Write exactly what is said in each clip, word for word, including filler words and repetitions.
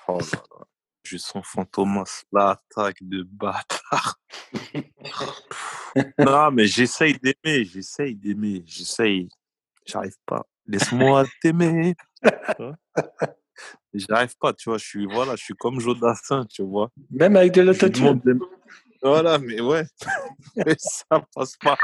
Oh là là. Je sens Fantomas, l'attaque de bâtard. Non, mais j'essaye d'aimer, j'essaye d'aimer, j'essaye. J'arrive pas. Laisse-moi t'aimer. Tu vois. J'arrive pas, tu vois. Je suis, voilà, je suis comme Jodassin, tu vois. Même avec de Je lui l'autotune. demande de... Voilà, mais ouais. Mais ça passe pas.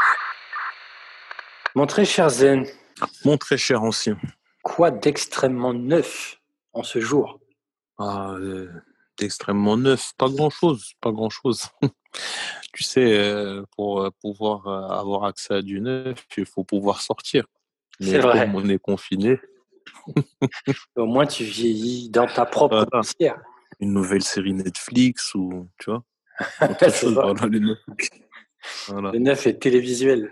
Mon très cher Zen, Mon très cher ancien. quoi d'extrêmement neuf en ce jour? Ah, euh, extrêmement neuf. Pas grand-chose, pas grand-chose. Tu sais, euh, pour euh, pouvoir euh, avoir accès à du neuf, il faut pouvoir sortir. C'est Mais comme vrai. on est confiné, Au moins, tu vieillis dans ta propre voilà, poussière. une nouvelle série Netflix ou, tu vois, autre C'est chose, vrai. voilà, les neuf. Voilà, Le neuf est télévisuel.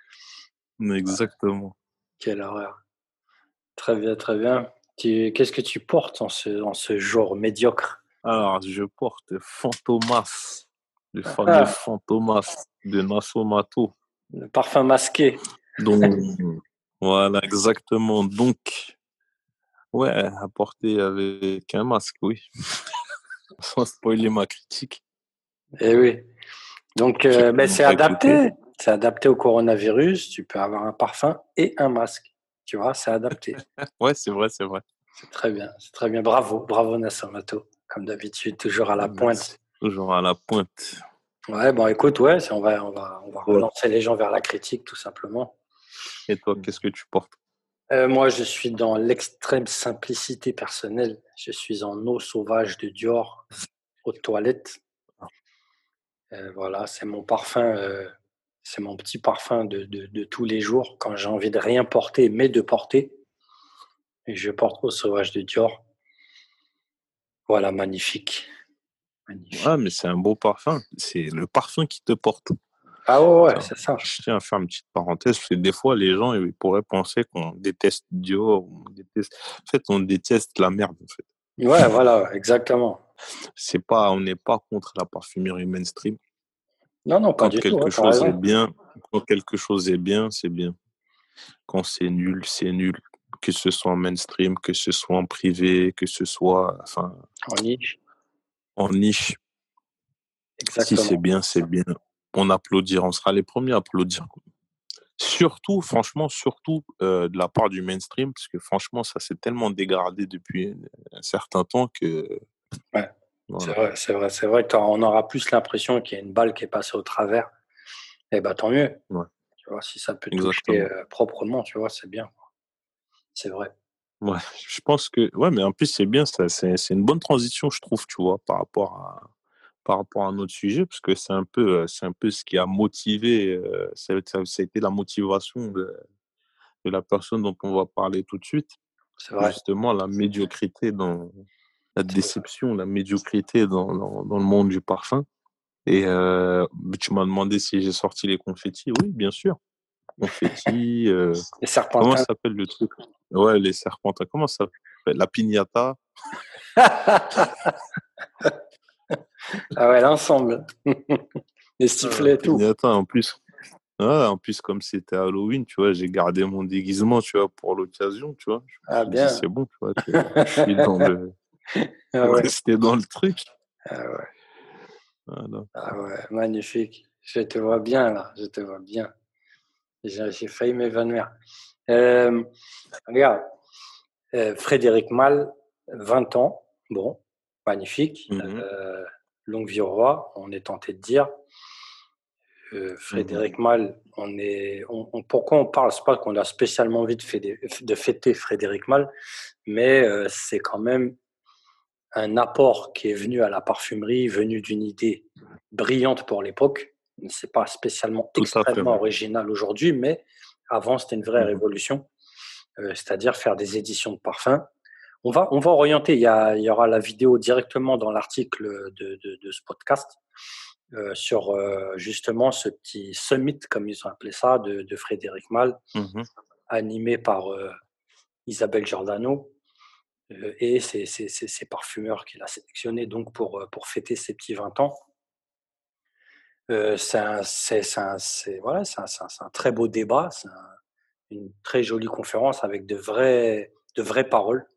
exactement. Quelle horreur. Très bien, très bien. Tu- Qu'est-ce que tu portes en ce, en ce jour médiocre? Alors, je porte Fantomas, le fameux Ah, Fantomas de Nasomato. le parfum masqué. Donc, voilà, exactement. Donc, ouais, à porter avec un masque, oui. Sans spoiler ma critique. Eh oui. Donc, Ceux euh, qui ben, n'ont c'est pas écouté. adapté. C'est adapté au coronavirus. Tu peux avoir un parfum et un masque. Tu vois, c'est adapté. Ouais, c'est vrai, c'est vrai. C'est très bien. C'est très bien. Bravo. Bravo, Nassamato. Comme d'habitude, toujours à la Merci. pointe. Toujours à la pointe. Ouais, bon, écoute, ouais, c'est- on va, on va, on va Ouais. relancer les gens vers la critique, tout simplement. Et toi, qu'est-ce que tu portes? Euh, moi, je suis dans l'extrême simplicité personnelle. Je suis en eau sauvage de Dior, eau de toilette. Euh, voilà, c'est mon parfum, euh, c'est mon petit parfum de, de, de tous les jours quand j'ai envie de rien porter, mais de porter. Et je porte eau sauvage de Dior. Voilà, magnifique. Ouais, mais Magnifique. c'est un beau parfum. C'est le parfum qui te porte. Ah ouais, ouais, Tiens, c'est ça. je tiens à faire une petite parenthèse, parce que des fois, les gens ils pourraient penser qu'on déteste Dior. On déteste... En fait, on déteste la merde, en fait. Ouais, voilà, exactement. C'est pas, on n'est pas contre la parfumerie mainstream. Non, non, pas Quand du tout, quelque hein, t'as chose est raison. bien, quand quelque chose est bien, c'est bien. Quand c'est nul, c'est nul. Que ce soit en mainstream, que ce soit en privé, que ce soit, enfin, En niche, en niche. Si c'est exactement. bien, c'est bien. On applaudira, on sera les premiers à applaudir. Surtout, franchement, surtout euh, de la part du mainstream, parce que franchement, ça s'est tellement dégradé depuis un certain temps que Ouais, c'est voilà. vrai, c'est vrai, c'est vrai qu'on aura plus l'impression qu'il y a une balle qui est passée au travers. Eh ben, tant mieux. Ouais, Tu vois, si ça peut toucher exactement. euh, proprement, tu vois, c'est bien. C'est vrai. Ouais, je pense que ouais, mais en plus c'est bien, ça, c'est c'est une bonne transition, je trouve, tu vois, par rapport à par rapport à notre sujet, parce que c'est un peu euh, c'est un peu ce qui a motivé, euh, ça, ça, ça a été la motivation de, de la personne dont on va parler tout de suite, C'est vrai. justement la médiocrité dans la C'est vrai. déception, la médiocrité dans, dans, dans le monde du parfum. Et euh, tu m'as demandé si j'ai sorti les confettis. Oui, bien sûr. Confettis. Euh, Les comment serpentins. ça s'appelle le truc? Ouais, les serpentins. Comment ça s'appelle? La piñata. Ah ouais, l'ensemble. Les Ah, la sifflets et tout. piñata, en plus. Ah, en plus, comme c'était Halloween, tu vois, j'ai gardé mon déguisement, tu vois, pour l'occasion, tu vois. Je me Ah suis dit, bien. c'est bon, tu vois, je, je suis dans le... Ah pour ouais. rester dans le truc. Ah ouais. Voilà. Ah ouais. Magnifique. Je te vois bien là. Je te vois bien. J'ai j'ai failli m'évanouir. Euh, regarde, euh, Frédéric Malle, vingt ans. Bon, magnifique. Mhm, Euh, longue vie au roi, on est tenté de dire. Euh, mhm. Frédéric Malle, on est, on, on- pourquoi on parle? C'est pas qu'on a spécialement envie de fêter, de fêter Frédéric Malle, mais euh, c'est quand même un apport qui est venu à la parfumerie, venu d'une idée brillante pour l'époque. C'est pas spécialement Tout à fait. extrêmement original aujourd'hui, mais avant c'était une vraie Mhm. révolution, euh, c'est-à-dire faire des éditions de parfums. On va, on va orienter. Il y, a, il y aura la vidéo directement dans l'article de, de, de ce podcast euh, sur euh, justement ce petit summit, comme ils ont appelé ça, de, de Frédéric Malle, Mhm. animé par euh, Isabelle Giordano euh, et ces, ces, ces, ces parfumeurs qu'il a sélectionnés donc pour, euh, pour fêter ses petits vingt ans. Euh, c'est un, c'est, c'est un, c'est, voilà, c'est un, c'est un, c'est un très beau débat, c'est un, une très jolie conférence avec de vraies, de vraies paroles.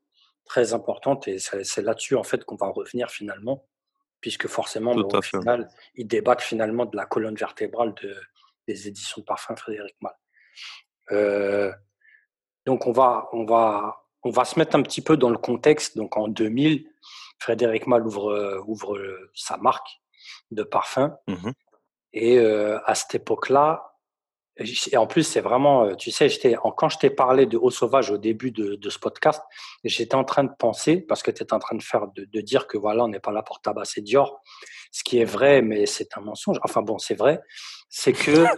très importante et c'est, c'est là-dessus en fait qu'on va revenir finalement, puisque forcément, bah, Tout au à fait. final, ils débattent finalement de la colonne vertébrale de, des éditions de parfum Frédéric Malle. Euh, donc on va, on, va, on va se mettre un petit peu dans le contexte. Donc en deux mille, Frédéric Malle ouvre, ouvre sa marque de parfum Mhm. et euh, à cette époque-là, et en plus, c'est vraiment, tu sais, j'étais, quand je t'ai parlé de Eau Sauvage au début de, de ce podcast, j'étais en train de penser, parce que tu étais en train de faire, de, de dire que voilà, on n'est pas là pour tabasser Dior, ce qui est vrai, mais c'est un mensonge. Enfin bon, c'est vrai. C'est que,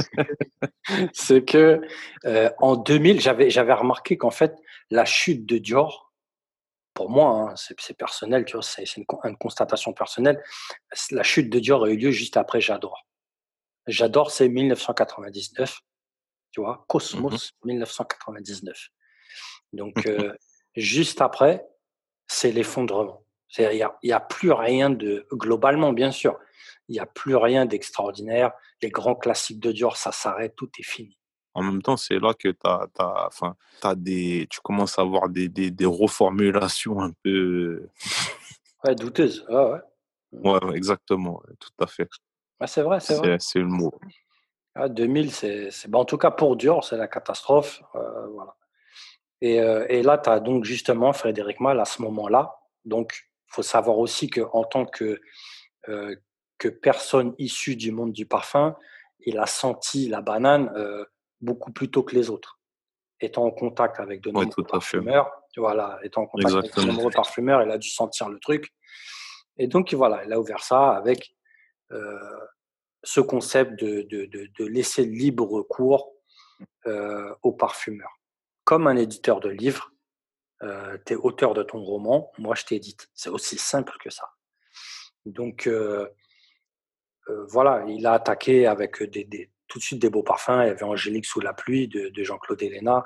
c'est que, euh, en deux mille, j'avais, j'avais remarqué qu'en fait, la chute de Dior, pour moi, hein, c'est, c'est personnel, tu vois, c'est, c'est une, une constatation personnelle. La chute de Dior a eu lieu juste après J'adore. J'adore, c'est mille neuf cent quatre-vingt-dix-neuf. Tu vois, Mhm. Cosmos mille neuf cent quatre-vingt-dix-neuf. Donc, euh, juste après, c'est l'effondrement. Il n'y a, y a plus rien de, globalement, bien sûr, il n'y a plus rien d'extraordinaire. Les grands classiques de Dior, ça s'arrête, tout est fini. En même temps, c'est là que t'as, t'as, enfin, t'as des, tu commences à avoir des, des, des reformulations un peu. Ouais, douteuse. Ouais, ouais. Ouais, ouais, exactement, ouais, tout à fait. Ouais, c'est vrai, c'est vrai. C'est, c'est le mot. Ouais, deux mille, c'est, c'est, ben, en tout cas pour Dior, c'est la catastrophe. Euh, voilà. Et, euh, et là, tu as donc justement Frédéric Malle à ce moment-là. Donc, il faut savoir aussi qu'en tant que, euh, que personne issue du monde du parfum, il a senti la banane euh, beaucoup plus tôt que les autres. Étant en contact avec de Ouais, nombreux tout à fait. parfumeurs, voilà, étant en contact avec de Exactement. nombreux parfumeurs, il a dû sentir le truc. Et donc, voilà, il a ouvert ça avec euh, ce concept de, de, de, de laisser libre cours euh, aux parfumeurs. Comme un éditeur de livres, euh, tu es auteur de ton roman, moi je t'édite. C'est aussi simple que ça. Donc, euh, euh, voilà, il a attaqué avec des, des, tout de suite des beaux parfums. Il y avait Angélique sous la pluie de, de Jean-Claude Héléna.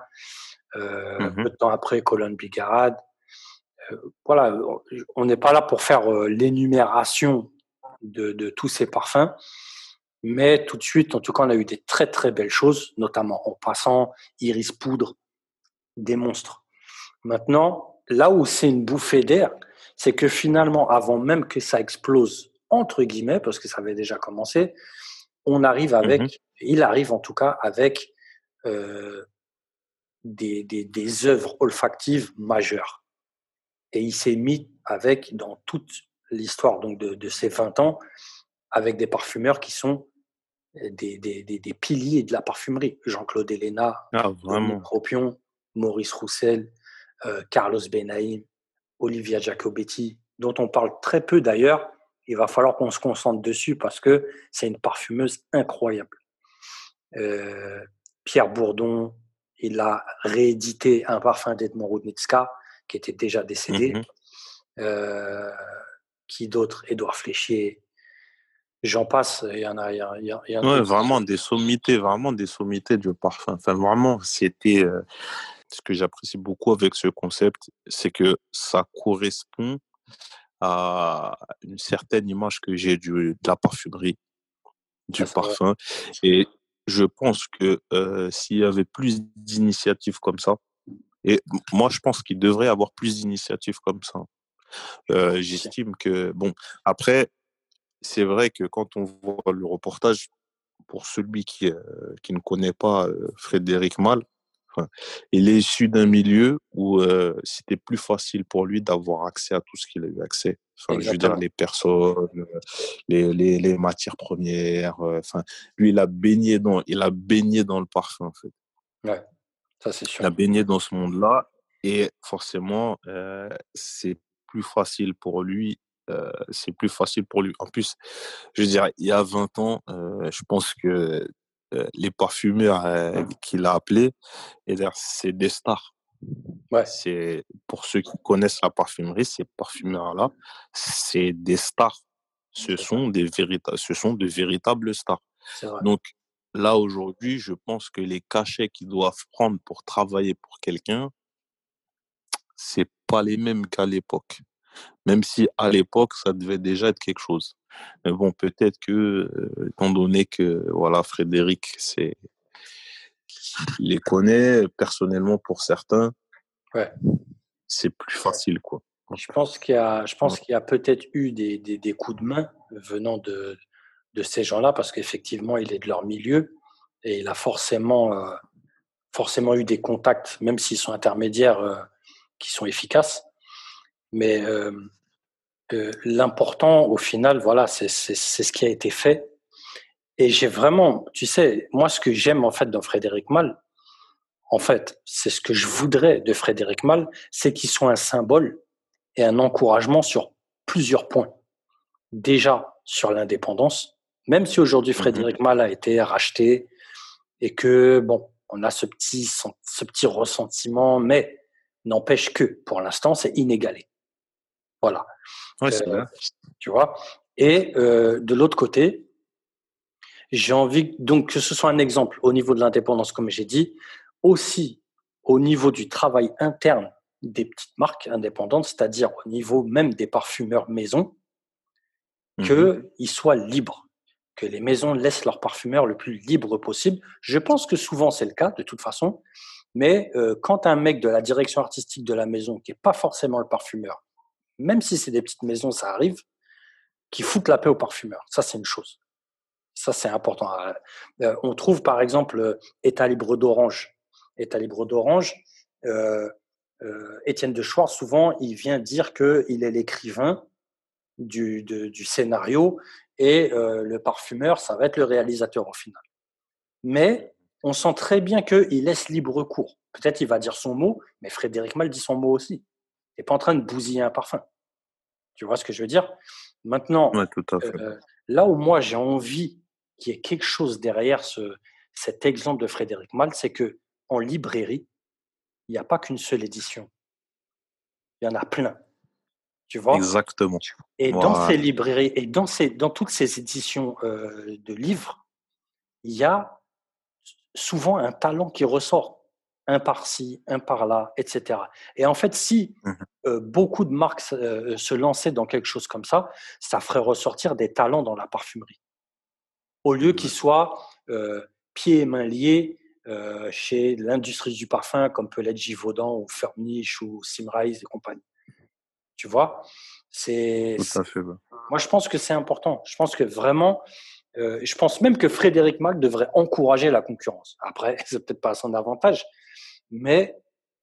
Euh, Mhm. peu de temps après, Colonne Bigarade. Euh, voilà, on n'est pas là pour faire euh, l'énumération de, de tous ces parfums. Mais tout de suite, en tout cas, on a eu des très très belles choses, notamment en passant Iris Poudre, des monstres. Maintenant, là où c'est une bouffée d'air, c'est que finalement, avant même que ça explose, entre guillemets, parce que ça avait déjà commencé, on arrive Mhm. avec, il arrive en tout cas avec euh, des, des, des œuvres olfactives majeures. Et il s'est mis avec, dans toute l'histoire donc de, de ces vingt ans, avec des parfumeurs qui sont des, des, des, des piliers de la parfumerie. Jean-Claude Héléna, Ah, Denis vraiment. Propion, Maurice Roussel, euh, Carlos Benaïm, Olivia Giacobetti, dont on parle très peu d'ailleurs. Il va falloir qu'on se concentre dessus parce que c'est une parfumeuse incroyable. Euh, Pierre Bourdon, il a réédité un parfum d'Edmond Rudnitska qui était déjà décédé. Mhm. Euh, qui d'autre? Édouard Fléchier, j'en passe, il y en a, il y a, il y a, il y a Ouais, d'autres. vraiment des sommités, vraiment des sommités du parfum. Enfin, vraiment, c'était euh, ce que j'apprécie beaucoup avec ce concept, c'est que ça correspond à une certaine image que j'ai du, de la parfumerie, Ça, du c'est vrai. parfum. Et je pense que euh, s'il y avait plus d'initiatives comme ça, et moi, je pense qu'il devrait y avoir plus d'initiatives comme ça. Je Euh, pense aussi. j'estime que, bon, après, c'est vrai que quand on voit le reportage, pour celui qui, euh, qui ne connaît pas euh, Frédéric Malle, enfin, il est issu d'un milieu où euh, c'était plus facile pour lui d'avoir accès à tout ce qu'il a eu accès. Enfin, je veux dire, Exactement. les personnes, euh, les, les, les matières premières. euh, Enfin, lui, il a baigné dans, il a baigné dans le parfum, en fait. Ouais, ça, c'est Il a sûr. baigné dans ce monde-là et forcément, euh, c'est plus facile pour lui. Euh, c'est plus facile pour lui. En plus, je dirais, il y a vingt ans, euh, je pense que euh, les parfumeurs euh, qu'il a appelés, et d'ailleurs, c'est des stars. Ouais, C'est, pour ceux qui connaissent la parfumerie, ces parfumeurs-là, c'est des stars. Ce c'est ça. sont des véritables, ce sont de véritables stars. C'est vrai. Donc, là, aujourd'hui, je pense que les cachets qu'ils doivent prendre pour travailler pour quelqu'un, c'est pas les mêmes qu'à l'époque. Même si à l'époque, ça devait déjà être quelque chose. Mais bon, peut-être que, euh, étant donné que, voilà, Frédéric, c'est, il les connaît personnellement pour certains, Ouais. c'est plus facile, quoi. Je pense qu'il y a, je Ouais. pense qu'il y a peut-être eu des, des, des coups de main venant de, de ces gens-là, parce qu'effectivement, il est de leur milieu et il a forcément, euh, forcément eu des contacts, même s'ils sont intermédiaires, euh, qui sont efficaces. Mais euh, euh, l'important, au final, voilà, c'est, c'est, c'est ce qui a été fait. Et j'ai vraiment, tu sais, moi, ce que j'aime en fait dans Frédéric Malle, en fait, c'est ce que je voudrais de Frédéric Malle, c'est qu'il soit un symbole et un encouragement sur plusieurs points. Déjà sur l'indépendance, même si aujourd'hui Mhm. Frédéric Malle a été racheté et que bon, on a ce petit ce petit ressentiment, mais n'empêche que pour l'instant c'est inégalé. Voilà, Ouais, euh, c'est vrai. tu vois. Et euh, de l'autre côté, j'ai envie donc que ce soit un exemple au niveau de l'indépendance, comme j'ai dit, aussi au niveau du travail interne des petites marques indépendantes, c'est-à-dire au niveau même des parfumeurs maison, Mhm. qu'ils soient libres, que les maisons laissent leurs parfumeurs le plus libre possible. Je pense que souvent c'est le cas de toute façon, mais euh, quand un mec de la direction artistique de la maison, qui n'est pas forcément le parfumeur, même si c'est des petites maisons, ça arrive, qui foutent la paix aux parfumeurs, ça c'est une chose. Ça c'est important. Euh, on trouve par exemple euh, État libre d'Orange. État libre d'Orange, euh, euh, Étienne de Schwartz, souvent, il vient dire qu'il est l'écrivain du, de, du scénario et euh, le parfumeur, ça va être le réalisateur au final. Mais on sent très bien qu'il laisse libre cours. Peut-être il va dire son mot, mais Frédéric Malle dit son mot aussi. Il n'est pas en train de bousiller un parfum. Tu vois ce que je veux dire? Maintenant, Ouais, tout à fait. euh, là où moi j'ai envie qu'il y ait quelque chose derrière ce, cet exemple de Frédéric Malle, c'est que en librairie, il n'y a pas qu'une seule édition. Il y en a plein. Tu vois? Exactement. Et dans ces Voilà. librairies et dans, ces, dans toutes ces éditions euh, de livres, il y a souvent un talent qui ressort, un par-ci, un par-là, et cetera. Et en fait, si Mhm. euh, beaucoup de marques euh, se lançaient dans quelque chose comme ça, ça ferait ressortir des talents dans la parfumerie. Au lieu qu'ils Ouais. soient euh, pieds et mains liés euh, chez l'industrie du parfum, comme peut l'être Givaudan ou Firmenich ou Symrise et compagnie. Tu vois, c'est, Tout c'est- à fait. Ouais. moi je pense que c'est important. Je pense que vraiment, euh, je pense même que Frédéric Malle devrait encourager la concurrence. Après, c'est peut-être pas à son avantage, mais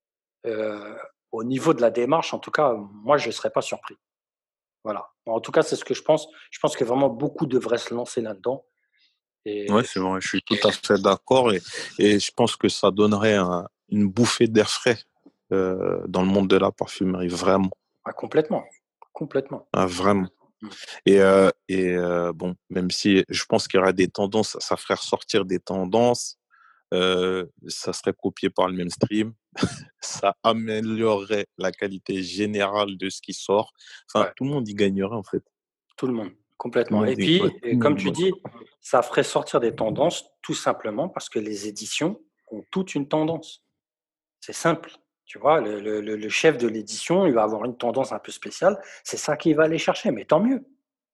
euh, au niveau de la démarche, en tout cas, moi je ne serais pas surpris. Voilà. En tout cas, c'est ce que je pense. Je pense que vraiment beaucoup devraient se lancer là-dedans. Ouais, Et c'est vrai, je suis tout à fait d'accord et, et je pense que ça donnerait un- une bouffée d'air frais euh, dans le monde de la parfumerie, vraiment. ah, complètement, complètement. Ah, vraiment. Mm. Et, euh, et euh, bon, même si je pense qu'il y aura des tendances, ça ferait ressortir des tendances, euh, ça serait copié par le mainstream, ça améliorerait la qualité générale de ce qui sort. Enfin, Ouais. tout le monde y gagnerait en fait. Tout le monde, Tout le complètement. Et monde y, ouais, puis, tout le comme monde tu y- dis, ça ferait sortir des tendances tout simplement parce que les éditions ont toute une tendance. C'est simple. Tu vois, le, le- le chef de l'édition, il va avoir une tendance un peu spéciale. C'est ça qu'il va aller chercher. Mais tant mieux.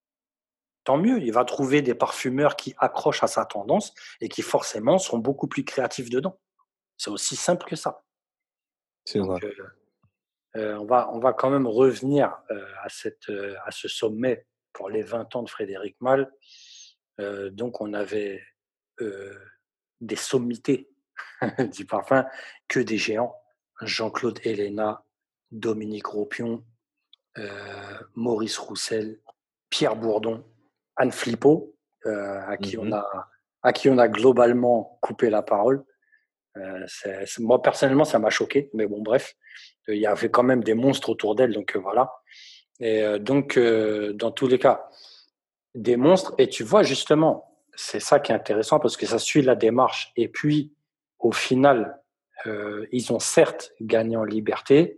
Tant mieux. Il va trouver des parfumeurs qui accrochent à sa tendance et qui forcément seront beaucoup plus créatifs dedans. C'est aussi simple que ça. C'est Donc, vrai. euh, euh, on, va, on va quand même revenir euh, à, cette, euh, à ce sommet pour les vingt ans de Frédéric Malle. Euh, donc, on avait euh, des sommités du parfum, que des géants. Jean-Claude Héléna, Dominique Ropion, euh, Maurice Roussel, Pierre Bourdon, Anne Flippo, euh, à, qui on Mhm. a, à qui on a globalement coupé la parole. Euh, c'est, c'est, moi, personnellement, ça m'a choqué, mais bon, bref, il y avait quand même des monstres autour d'elle, donc euh, voilà. Et euh, donc, euh, dans tous les cas, des monstres. Et tu vois, justement, c'est ça qui est intéressant parce que ça suit la démarche. Et puis, au final, euh, ils ont certes gagné en liberté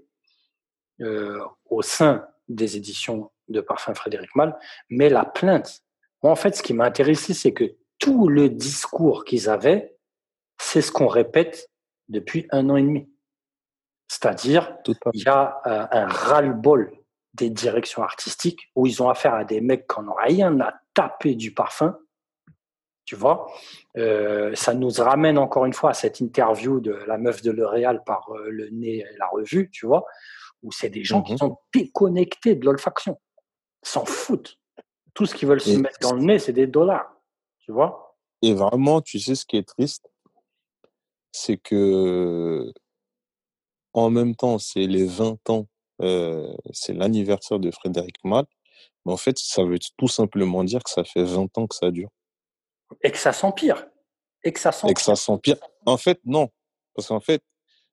euh, au sein des éditions de Parfum Frédéric Malle, mais la plainte, moi, en fait, ce qui m'a intéressé, c'est que tout le discours qu'ils avaient, c'est ce qu'on répète depuis un an et demi. C'est-à-dire, Tout à il y fait. a euh, un ras-le-bol des directions artistiques où ils ont affaire à des mecs qui n'ont rien à taper du parfum, tu vois. Euh, ça nous ramène encore une fois à cette interview de la meuf de L'Oréal par euh, le nez et la revue, tu vois, où c'est des gens qui Mhm. sont déconnectés de l'olfaction. Ils s'en foutent. Tout ce qu'ils veulent se Et, mettre dans le nez, c'est des dollars. Tu vois? et vraiment, tu sais ce qui est triste, c'est que en même temps, c'est les vingt ans, euh, c'est l'anniversaire de Frédéric Malle, mais en fait, ça veut tout simplement dire que ça fait vingt ans que ça dure Et que ça s'empire. Et que ça et que ça s'empire. s'empire. En fait, non, parce qu'en fait,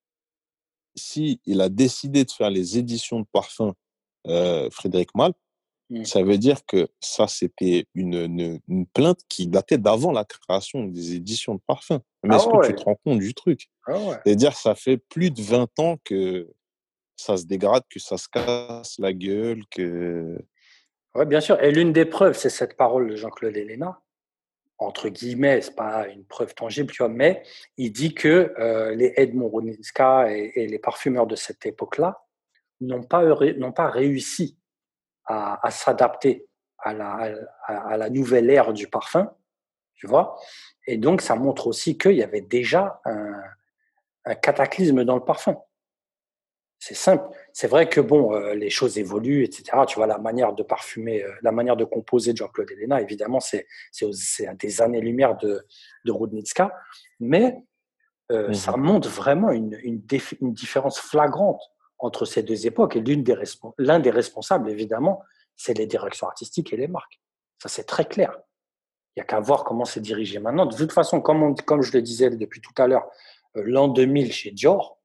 si il a décidé de faire les éditions de parfum euh, Frédéric Malle, Mm. ça veut dire que ça, c'était une, une, une plainte qui datait d'avant la création des éditions de parfum. Mais Ah est-ce que tu ouais. te rends compte du truc? Ah ouais. C'est-à-dire, ça fait plus de vingt ans que ça se dégrade, que ça se casse la gueule, que... Ouais, bien sûr. Et l'une des preuves, c'est cette parole de Jean-Claude Héléna. Entre guillemets, c'est pas une preuve tangible, tu vois, mais il dit que euh, les Edmond Roninska et, et les parfumeurs de cette époque-là n'ont pas, n'ont pas réussi à, à s'adapter à la, à, à la nouvelle ère du parfum, tu vois. Et donc, ça montre aussi qu'il y avait déjà un, un cataclysme dans le parfum. C'est simple. C'est vrai que bon, euh, les choses évoluent, et cetera. Tu vois, la manière de parfumer, euh, la manière de composer de Jean-Claude Héléna, évidemment, c'est, c'est, c'est à des années-lumière de, de Rudnitska. Mais euh, ça Mhm. montre vraiment une, une, défi- une différence flagrante entre ces deux époques. Et l'une des respons- l'un des responsables, évidemment, c'est les directions artistiques et les marques. Ça, c'est très clair. Il n'y a qu'à voir comment c'est dirigé maintenant. De toute façon, comme, on- comme je le disais depuis tout à l'heure, euh, l'an deux mille chez Dior,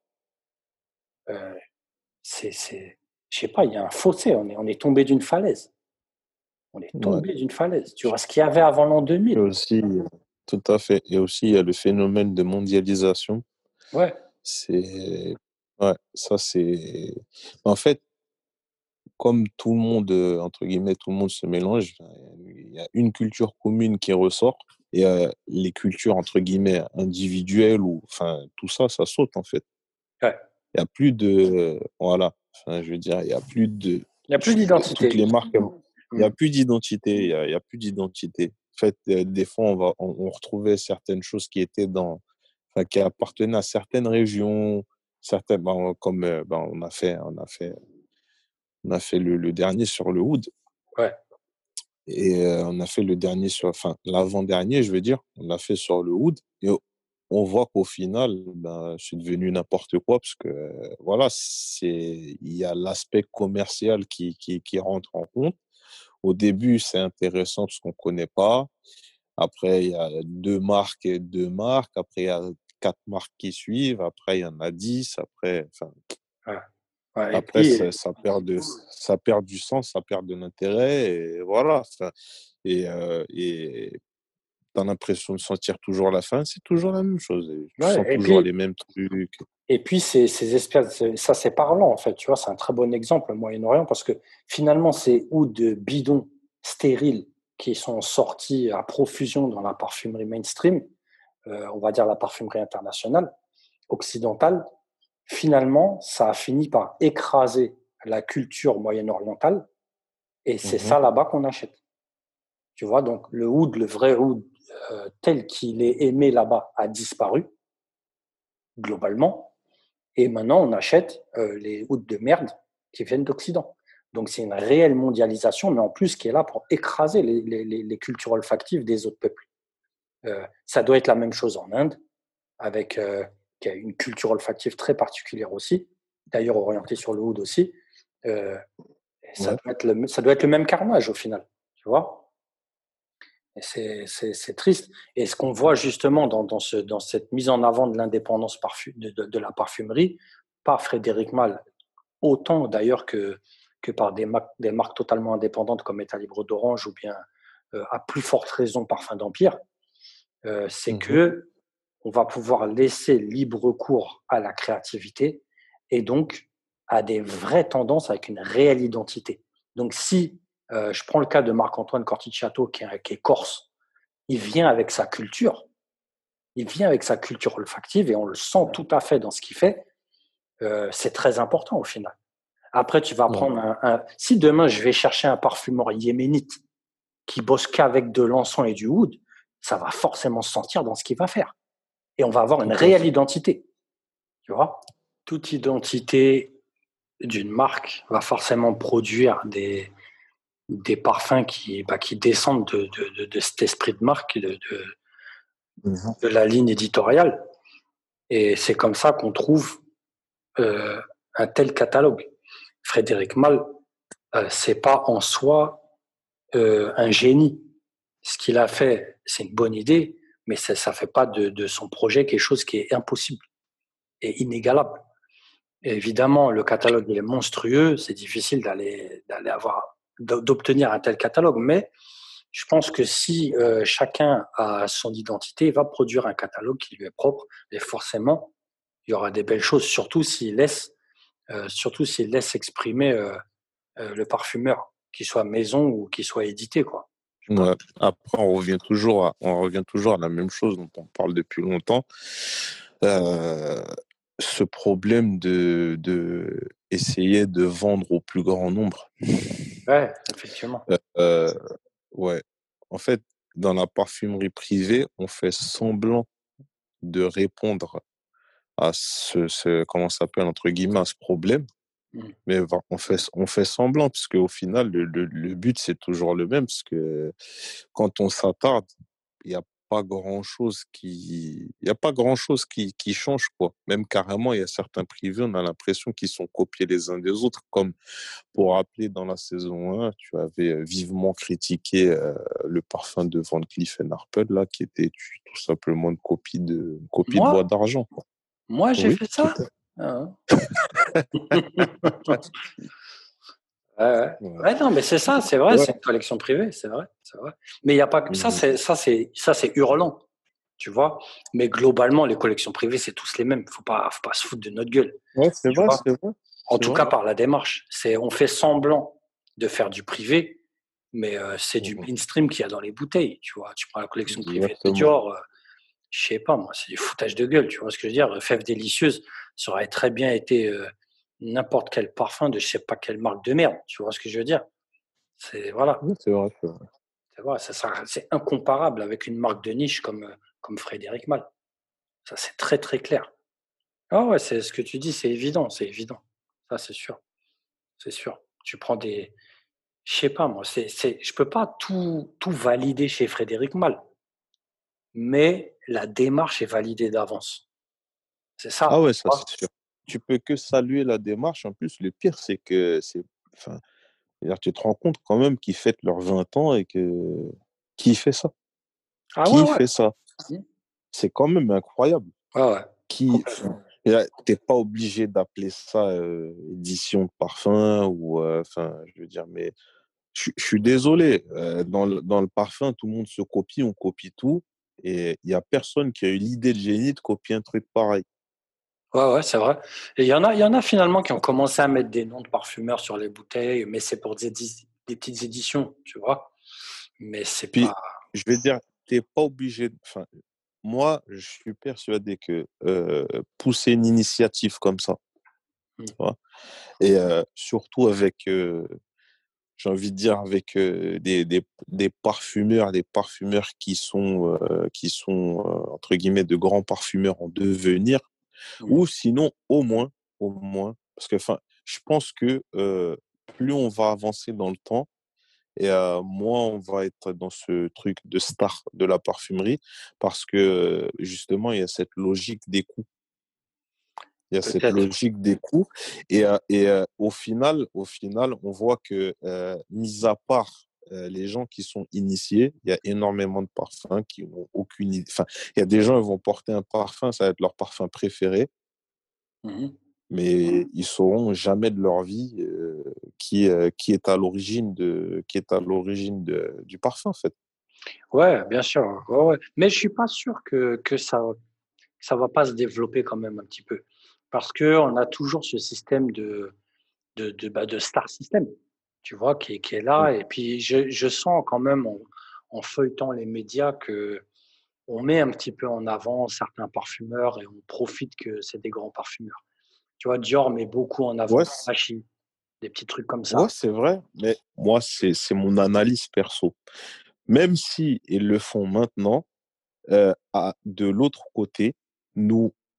euh, c'est, c'est, je sais pas, il y a un fossé. On est, on est tombé d'une falaise. On est Ouais. tombé d'une falaise. Tu vois ce qu'il y avait avant l'an deux Et mille. aussi, tout à fait. Et aussi, il y a le phénomène de mondialisation. Ouais, C'est... Ouais, ça, c'est... En fait, comme tout le monde, euh, entre guillemets, tout le monde se mélange, il y a une culture commune qui ressort et euh, les cultures, entre guillemets, individuelles ou, enfin, tout ça, ça saute, en fait. ouais. Il n'y a plus de... Voilà. Enfin, je veux dire, il n'y a plus de... Il n'y a plus Toutes d'identité. les marques, il n'y Hmm. a plus d'identité. Il n'y a, il y a plus d'identité. En fait, euh, des fois, on, va, on, on retrouvait certaines choses qui étaient dans... Enfin, qui appartenaient à certaines régions, certaines, ben, comme euh, ben, on a fait, on a fait, on a fait le, le dernier sur le oud Ouais, et euh, on a fait le dernier sur, enfin, l'avant-dernier, je veux dire, on l'a fait sur le oud et on voit qu'au final, ben, c'est devenu n'importe quoi parce que, euh, voilà, c'est, il y a l'aspect commercial qui, qui, qui rentre en compte. Au début, c'est intéressant parce qu'on connaît pas. Après, il y a deux marques et deux marques. Après, il y a quatre marques qui suivent. Après, il y en a dix. Après, enfin, ouais, ouais. Et après puis, ça, ça perd de, ça perd du sens, ça perd de l'intérêt. Et voilà. Ça, et euh, et tu as l'impression de sentir toujours la fin. C'est toujours la même chose. Et tu sens ouais, et toujours puis, les mêmes trucs. et puis ces, ces espèces, ça c'est parlant en fait, tu vois, c'est un très bon exemple, le Moyen-Orient, parce que finalement, ces ouds de bidons stériles qui sont sortis à profusion dans la parfumerie mainstream, euh, on va dire la parfumerie internationale, occidentale, finalement, ça a fini par écraser la culture moyen-orientale, et c'est Mhm, ça là-bas qu'on achète. Tu vois, donc le oud, le vrai oud, euh, tel qu'il est aimé là-bas, a disparu globalement. Et maintenant, on achète euh, les ouds de merde qui viennent d'Occident. Donc, c'est une réelle mondialisation, mais en plus qui est là pour écraser les, les, les cultures olfactives des autres peuples. Euh, ça doit être la même chose en Inde, avec euh, qui a une culture olfactive très particulière aussi, d'ailleurs orientée sur le oud aussi. Euh, ça, ouais. doit être le, ça doit être le même carnage au final, tu vois. Et c'est, c'est, c'est triste. Et ce qu'on voit justement dans, dans, ce, dans cette mise en avant de l'indépendance parfu- de, de, de la parfumerie par Frédéric Malle, autant d'ailleurs que, que par des, marques, des marques totalement indépendantes comme État libre d'Orange ou bien euh, à plus forte raison Parfum d'Empire, euh, c'est Mhm, que on va pouvoir laisser libre cours à la créativité et donc à des vraies tendances avec une réelle identité. Donc si euh, je prends le cas de Marc-Antoine Corticciato qui est, qui est corse, il vient avec sa culture, il vient avec sa culture olfactive et on le sent tout à fait dans ce qu'il fait. Euh, c'est très important au final. Après, tu vas ouais. prendre un, un, si demain je vais chercher un parfumeur yéménite qui bosse qu'avec de l'encens et du oud, ça va forcément se sentir dans ce qu'il va faire. Et on va avoir une Tout à réelle fait. identité, tu vois. Toute identité d'une marque va forcément produire des, des parfums qui, bah, qui descendent de, de, de, de cet esprit de marque, de, de, Mhm. de la ligne éditoriale. Et c'est comme ça qu'on trouve euh, un tel catalogue. Frédéric Malle, euh, c'est pas en soi euh, un génie. Ce qu'il a fait, c'est une bonne idée, mais ça ne fait pas de, de son projet quelque chose qui est impossible et inégalable. Et évidemment, le catalogue il est monstrueux, c'est difficile d'aller d'aller avoir d'obtenir un tel catalogue, mais je pense que si euh, chacun a son identité, il va produire un catalogue qui lui est propre, et forcément, il y aura des belles choses, surtout s'il laisse, euh, surtout s'il laisse exprimer euh, euh, le parfumeur, qu'il soit maison ou qu'il soit édité, quoi. Je pense. Ouais. Après, on revient toujours à, on revient toujours à la même chose dont on parle depuis longtemps. Euh, Ce problème de, de essayer de vendre au plus grand nombre. Ouais, effectivement. Euh, ouais. En fait, dans la parfumerie privée, on fait semblant de répondre à ce, ce comment ça s'appelle, entre guillemets, à ce problème. Mm. Mais va- on fait, on fait semblant, parce qu'au final, le, le, le but, c'est toujours le même, parce que quand on s'attarde, il n'y a pas grand-chose qui, il y a pas grand-chose qui, qui change, quoi. Même carrément, il y a certains privés, on a l'impression qu'ils sont copiés les uns des autres, comme pour rappeler dans la saison un, tu avais euh, vivement critiqué euh, le parfum de Van Cleef and Arpels, là, qui était tu- tout simplement une copie de, une copie de Moi, bois d'argent, quoi. moi, j'ai Oui, fait tout ça. à Ah, ouais, ouais. fait. Ouais, non, mais c'est ça, c'est vrai, Ouais. c'est une collection privée, c'est vrai, c'est vrai. Mais il y a pas que ça, Mhm. c'est ça, c'est ça, c'est hurlant, tu vois. Mais globalement, les collections privées, c'est tous les mêmes. Faut pas, faut pas se foutre de notre gueule, Ouais, c'est tu vrai, vois. c'est vrai, En c'est tout vrai. cas, par la démarche, c'est on fait semblant de faire du privé, mais euh, c'est du Mhm. mainstream qu'il y a dans les bouteilles, tu vois. Tu prends la collection privée de Exactement. Dior, euh, je sais pas moi, c'est du foutage de gueule, tu vois ce que je veux dire. Fève délicieuse, ça aurait très bien été euh, n'importe quel parfum de je sais pas quelle marque de merde, tu vois ce que je veux dire. C'est voilà, Ouais, c'est vrai, c'est vrai. c'est vrai, ça, ça- c'est incomparable avec une marque de niche comme euh, comme Frédéric Malle. Ça c'est très très clair. Ah ouais, c'est ce que tu dis, c'est évident, c'est évident. Ça c'est sûr, c'est sûr. Tu prends des, je sais pas moi, c'est c'est, je peux pas tout tout valider chez Frédéric Malle, mais la démarche est validée d'avance. C'est Ah ça, ouais, tu ça c'est vois. sûr. Tu peux que saluer la démarche. En plus, le pire, c'est que c'est, enfin, c'est-à-dire, tu te rends compte quand même qu'ils fêtent leurs vingt ans et que qui fait ça? Ah ouais Qui ouais. fait ça? Mmh. C'est quand même incroyable. Ouais ouais. Qui, Complètement. t'es pas obligé d'appeler ça euh, édition de parfum ou, euh, enfin, je veux dire, mais je je suis désolé. euh, dans le, dans le parfum, tout le monde se copie, on copie tout, et il y a personne qui a eu l'idée de génie de copier un truc pareil. Ouais, ouais, c'est vrai. Et il y en a, il y en a finalement qui ont commencé à mettre des noms de parfumeurs sur les bouteilles, mais c'est pour des, édi- des petites éditions, tu vois. Mais c'est Puis, pas. je vais dire, t'es pas obligé. Enfin, moi, je suis persuadé que euh, pousser une initiative comme ça, Hmm. tu vois, et euh, surtout avec, euh, j'ai envie de dire, avec euh, des, des, des parfumeurs, des parfumeurs qui sont, euh, qui sont euh, entre guillemets, de grands parfumeurs en devenir, Hmm. ou sinon, au moins, au moins, parce que, enfin, je pense que euh, plus on va avancer dans le temps, et euh, moins on va être dans ce truc de star de la parfumerie, parce que euh, justement, il y a cette logique des coûts. Il y a cette Peut-être. logique des coûts. Et, euh, et euh, au final, au final, on voit que, euh, mis à part euh, les gens qui sont initiés, il y a énormément de parfums qui n'ont aucune idée. Enfin, il y a des gens qui vont porter un parfum, ça va être leur parfum préféré, Mhm. mais ils sauront jamais de leur vie euh, qui, euh, qui est à l'origine de, qui est à l'origine de, du parfum, en fait. Ouais, bien sûr. Ouais, ouais. Mais je suis pas sûr que, que ça, ça va pas se développer quand même un petit peu. Parce que on a toujours ce système de, de, de, bah, de star system, tu vois, qui, est- qui est là. Et puis, je, je sens quand même en, en feuilletant les médias que on met un petit peu en avant certains parfumeurs et on profite que c'est des grands parfumeurs. Tu vois, Dior met beaucoup en avant Ouais, Versace, des petits trucs comme ouais, ça. c'est vrai, mais moi, c'est, c'est mon analyse perso. Même si ils le font maintenant, euh, à, de l'autre côté, nous,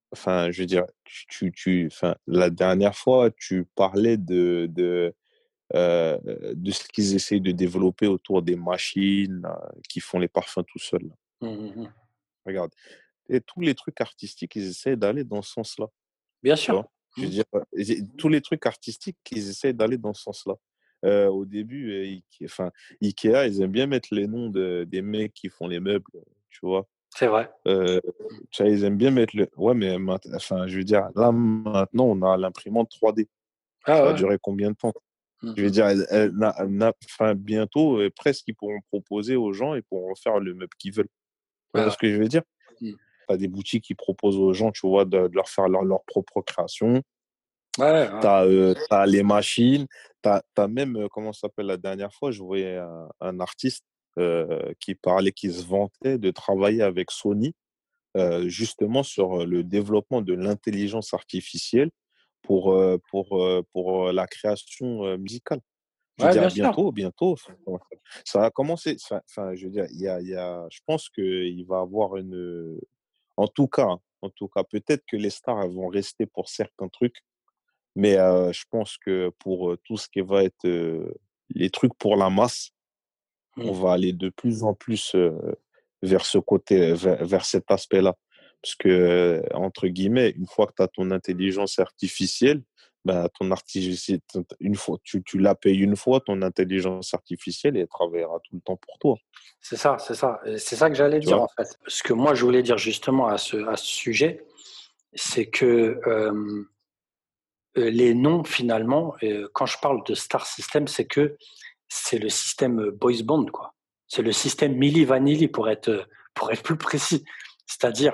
enfin, je veux dire, tu, tu, tu- enfin, la dernière fois, tu parlais de, de, euh, de ce qu'ils essayent de développer autour des machines là, qui font les parfums tout seuls. Là. Mmh mh. Regarde. Et tous les trucs artistiques, ils essaient d'aller dans ce sens-là. Bien Tu sûr. vois? Je veux Mmh. dire, euh, j'ai- tous les trucs artistiques, ils essaient d'aller dans ce sens-là. Euh, au début, euh, Ikea, enfin, Ikea, ils aiment bien mettre les noms de, des mecs qui font les meubles, tu vois. C'est vrai. Euh, Mmh. tu vois, ils aiment bien mettre le. Ouais, mais mainte- enfin, je veux dire, là, maintenant, on a l'imprimante trois D. Ah Ça va ouais. durer combien de temps? Mmh Je veux mh. dire, elle- elle n'a- elle n'a- enfin, bientôt, euh, presque, ils pourront proposer aux gens, ils pourront faire le meuble qu'ils veulent. Tu Ouais, vois ouais. ce que je veux dire? Mmh. Tu as des boutiques qui proposent aux gens, tu vois, de, de leur faire leur, leur propre création. Ouais, ouais, Tu ouais. as, les machines. Tu as, même, euh, comment ça s'appelle la dernière fois, je voyais un, un artiste euh, qui parlait, qui se vantait de travailler avec Sony, euh, justement sur le développement de l'intelligence artificielle pour, euh, pour, euh, pour euh, la création euh, musicale. Je veux Ouais, dire, bien sûr. bientôt, bientôt, ça va commencer. Enfin, enfin, je veux dire, il y a, il y a, je pense qu'il va avoir une. En tout cas, hein, en tout cas, peut-être que les stars elles vont rester pour certains trucs, mais euh, je pense que pour euh, tout ce qui va être euh, les trucs pour la masse, on Mmh. va aller de plus en plus euh, vers ce côté, vers, vers cet aspect-là. Parce que, euh, entre guillemets, une fois que tu as ton intelligence artificielle, bah, ton artifici- une fois, tu, tu la payes une fois, ton intelligence artificielle, et elle travaillera tout le temps pour toi. C'est ça, c'est ça. Et c'est ça que j'allais Tu dire, vois? en fait. Ce que moi, je voulais dire justement à ce à ce sujet, c'est que, hem, heu, les noms finalement, heu, quand je parle de star system, c'est que c'est le système, heu, boys band, quoi. C'est le système Milli Vanilli pour être, heu, pour être plus précis. C'est-à-dire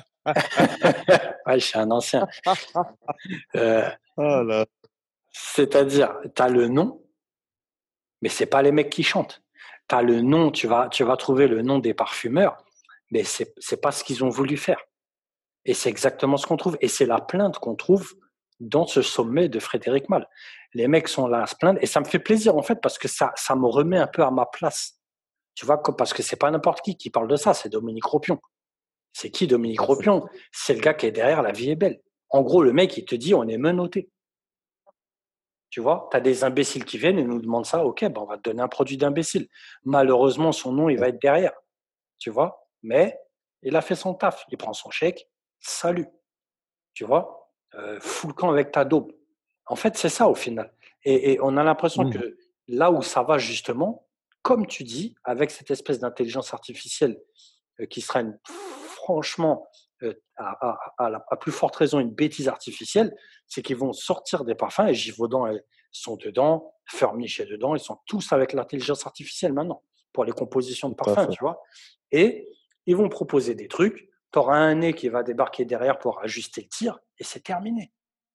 ouais, je suis un ancien. Heu, Ah là. c'est-à-dire, tu as le nom, mais c'est pas les mecs qui chantent. Tu as le nom, tu vas tu vas trouver le nom des parfumeurs, mais c'est c'est pas ce qu'ils ont voulu faire. Et c'est exactement ce qu'on trouve. Et c'est la plainte qu'on trouve dans ce sommet de Frédéric Malle. Les mecs sont là à se plaindre et ça me fait plaisir en fait parce que ça, ça me remet un peu à ma place. Tu vois, parce que c'est pas n'importe qui qui parle de ça, c'est Dominique Ropion. C'est qui Dominique Tout à fait. Ropion? C'est le gars qui est derrière La Vie est belle. En gros, le mec, il te dit on est menotté. Tu vois, tu as des imbéciles qui viennent et nous demandent ça, ok, ben on va te donner un produit d'imbécile. Malheureusement, son nom, il va être derrière. Tu vois, mais il a fait son taf. Il prend son chèque, salut. Tu vois, euh, fous le camp avec ta daube. En fait, c'est ça au final. Et, et on a l'impression Mmh. que là où ça va justement, comme tu dis, avec cette espèce d'intelligence artificielle euh, qui sera une, franchement, euh, à, à- à la- à plus forte raison, une bêtise artificielle, c'est qu'ils vont sortir des parfums et Givaudan elles sont dedans, Firmenich est dedans, ils sont tous avec l'intelligence artificielle maintenant pour les compositions de Tout à parfums, fait. tu vois. Et ils vont proposer des trucs. Tu auras un nez qui va débarquer derrière pour ajuster le tir et c'est terminé.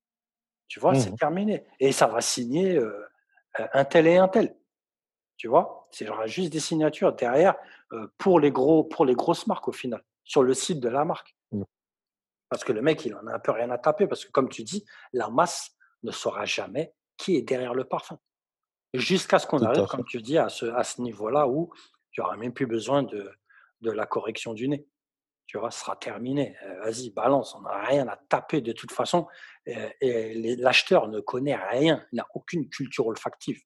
Tu vois, c'est Mmh. terminé. Et ça va signer euh, un tel et un tel. Tu vois, c'est genre juste des signatures derrière euh, pour les gros, pour les grosses marques au final, sur le site de la marque. Mmh. Parce que le mec, il en a un peu rien à taper parce que comme tu dis, la masse ne saura jamais qui est derrière le parfum. Jusqu'à ce qu'on Tout arrive, à fait. comme tu dis, à ce, à ce niveau-là où tu n'auras même plus besoin de, de la correction du nez. Tu vois, ce sera terminé. Euh, vas-y, balance, on n'a rien à taper de toute façon. Euh, et les- l'acheteur ne connaît rien, il n'a aucune culture olfactive.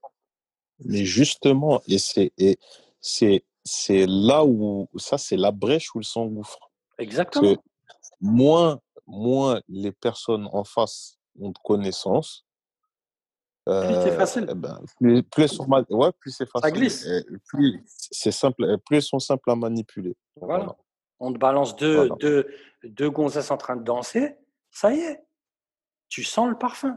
Mais justement, et c'est et c'est c'est là où ça c'est la brèche où il s'engouffre. Parce que Exactement. moins moins les personnes en face ont de connaissances, Plus c'est euh, facile, eh ben, plus, plus elles sont mal- ouais, plus c'est ça facile, glisse. et plus c'est simple, et plus elles sont simples à manipuler. Voilà, Voilà. On te balance deux, voilà. deux, deux gonzesses en train de danser, ça y est, tu sens le parfum.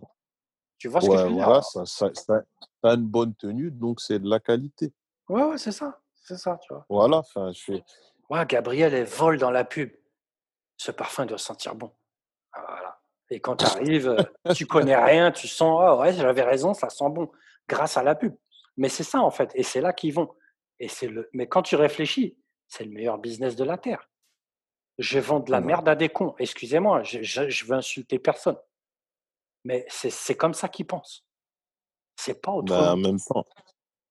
Tu vois ce que je Ouais, veux dire? voilà, ça, ça, ça, ça a une bonne tenue, donc c'est de la qualité. Ouais, ouais, c'est ça. C'est ça, tu vois. Voilà, enfin, je fais. Ouais, Gabriel, elle vole dans la pub. Ce parfum doit sentir bon. Ah, voilà. Et quand tu arrives, tu connais rien, tu sens, ah ouais, j'avais raison, ça sent bon, grâce à la pub. Mais c'est ça, en fait. Et c'est là qu'ils vont. Et c'est le... Mais quand tu réfléchis, c'est le meilleur business de la Terre. Je vends de la Ouais. merde à des cons. Excusez-moi, je, je, je veux insulter personne. Mais c'est c'est comme ça qu'ils pensent. C'est pas Ben, en autrement. même temps.